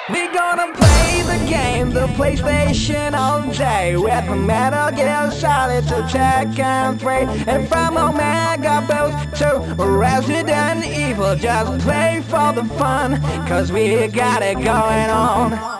We gonna play the game, the PlayStation all day, with the Metal Gear Solid to Tekken 3, and from Omega Boost to Resident Evil. Just play for the fun, cause we got it going on.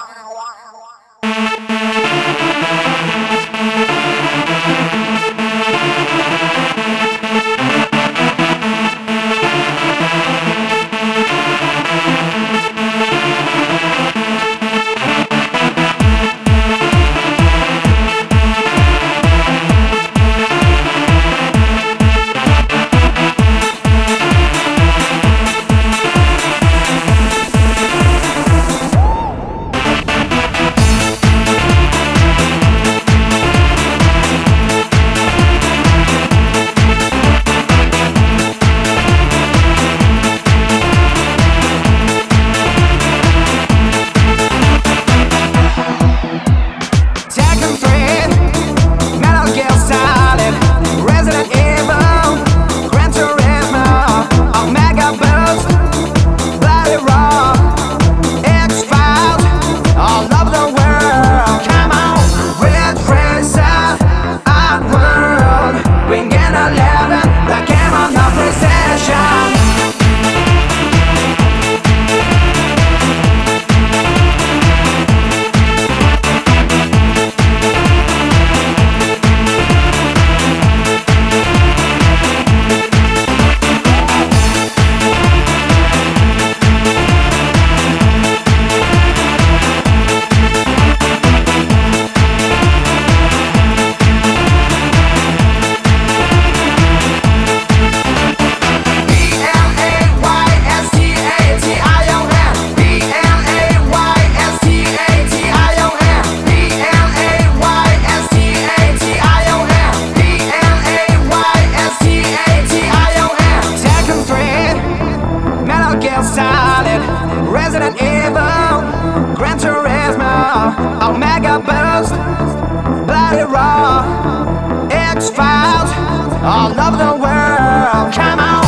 Solid, Resident Evil, Gran Turismo, Omega Boost, Bloody Raw, X-Files, all over the world. Come on!